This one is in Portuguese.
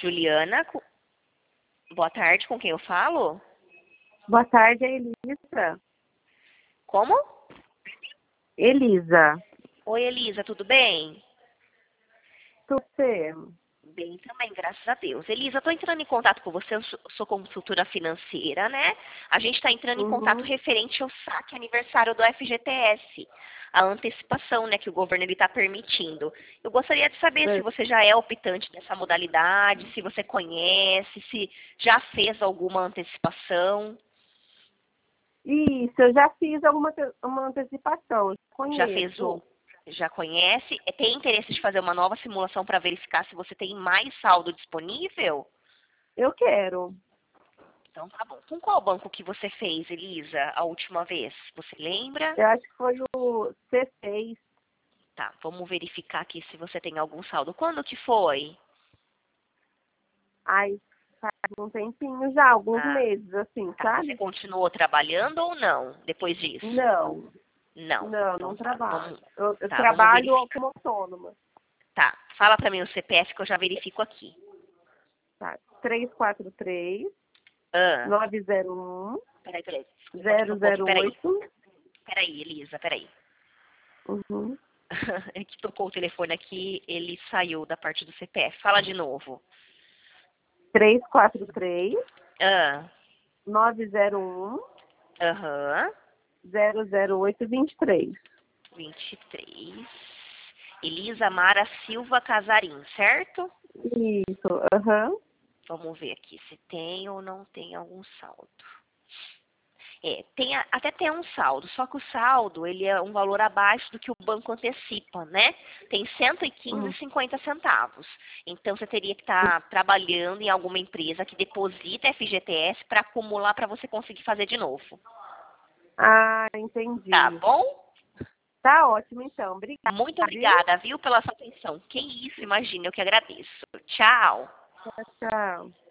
Juliana, boa tarde, com quem eu falo? Boa tarde, Elisa. Como? Elisa. Oi, Elisa, tudo bem? Você? Bem também, graças a Deus. Elisa, estou entrando em contato com você, eu sou consultora financeira, né? A gente está entrando em contato referente ao saque aniversário do FGTS, a antecipação, né, que o governo está permitindo. Eu gostaria de saber se você já é optante dessa modalidade, se você conhece, se já fez alguma antecipação. Isso, eu já fiz uma antecipação, Já fez conheço. Já conhece? Tem interesse de fazer uma nova simulação para verificar se você tem mais saldo disponível? Eu quero. Então tá bom. Com qual banco que você fez, Elisa, a última vez? Você lembra? Eu acho que foi o C6. Tá, vamos verificar aqui se você tem algum saldo. Quando que foi? Ai, faz um tempinho já, alguns Ah, meses, assim, tá. Você sabe? continuou trabalhando ou não depois disso? Não, Não. não Então tá, trabalho. Eu vamos trabalho verificar. como autônoma. Tá, fala pra mim o CPF que eu já verifico aqui. Tá? 343 Ah, 901 peraí. Desculpa aqui um pouquinho, peraí. 008. Peraí, Elisa, peraí. Uhum. É que tocou o telefone aqui, ele saiu da parte do CPF. Fala de novo. 343 Ah, 901 aham, 00823. 23. Elisa Mara Silva Casarim, certo? Isso, aham. Vamos ver aqui se tem ou não tem algum saldo. Até tem um saldo, só que o saldo ele é um valor abaixo do que o banco antecipa, né? Tem 115,50 centavos. Então você teria que estar trabalhando em alguma empresa que deposita FGTS para acumular para você conseguir fazer de novo. Ah, Tá entendi. bom? Tá ótimo, então. Obrigada, Muito viu? obrigada, viu, pela sua atenção. Que isso, imagina, eu que agradeço. Tchau. Tchau.